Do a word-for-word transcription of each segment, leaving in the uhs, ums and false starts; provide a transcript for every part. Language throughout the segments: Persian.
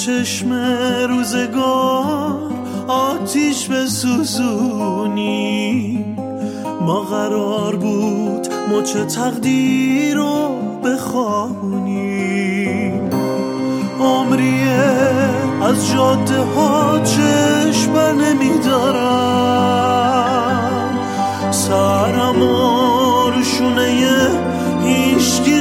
چشم روزگار آتیش بسوزونیم. ما قرار بود مچ تقدیر رو بخوابونیم. عمریه از جاده ها چشم بر نمیدارم، سرم و روشونه هیچکی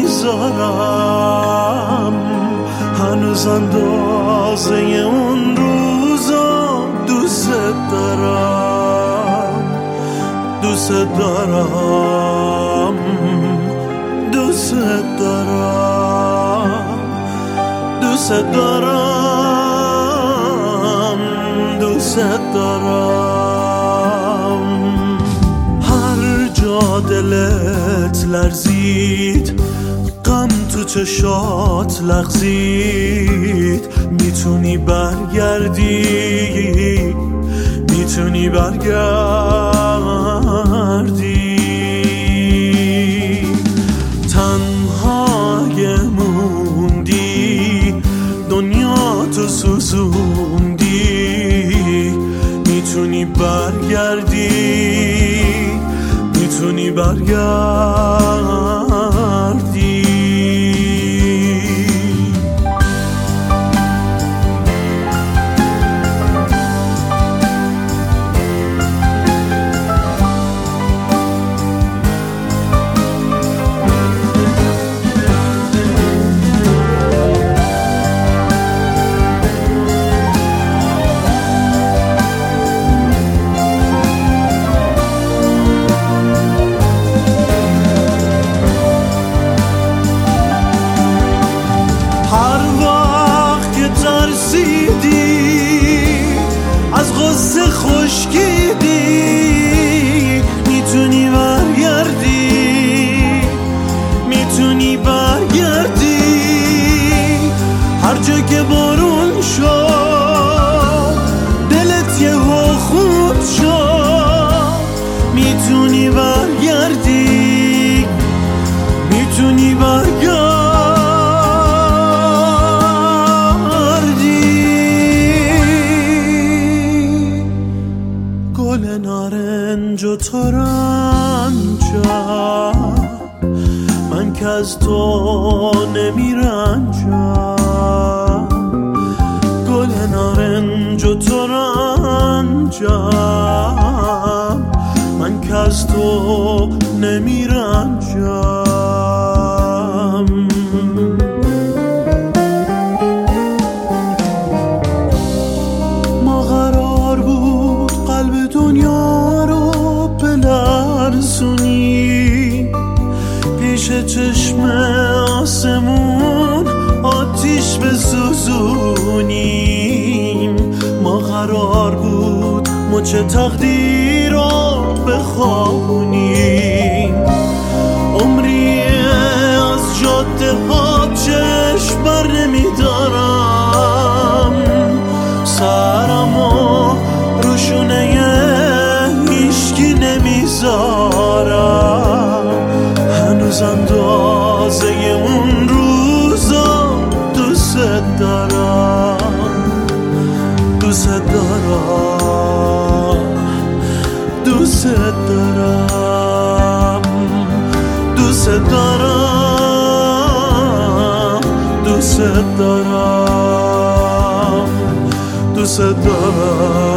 نمیذارم. هنوز اندازه اون روزا دوست دارم، دوست دارم، دوست دارم، دوست دارم، دوست دارم. هر جا دلت لرزید، غم تو چشات لغزید، میتونی برگردی، میتونی برگردی. تنهای موندی، دنیا تو سوزوندی، میتونی برگردی، میتونی برگردی. از غصه خشکیدی، میتونی برگردی، میتونی برگردی. هر جا که بارون شد دلت یه خود شد، میتونی برگردی، میتونی برگردی. گل نارنج و ترنجم، من که از تو نمیرنجم. گل نارنج و ترنجم، من که از تو نمیرنجم. ما قرار بود قلب دنیا رو بلرزونی، پیش چشم آسمون آتیش بسوزونیم. ما قرار بود مچ تقدیر رو بخوابونیم. عمریه از جاده ها چشم بر نمیدارم، سرم و روشونه هیچکی نمیذارم. هنوز اندازه اون روزا دوست دارم، دوست دارم، دوست دارم، دوست دارم، دوست دارم، دوست دارم.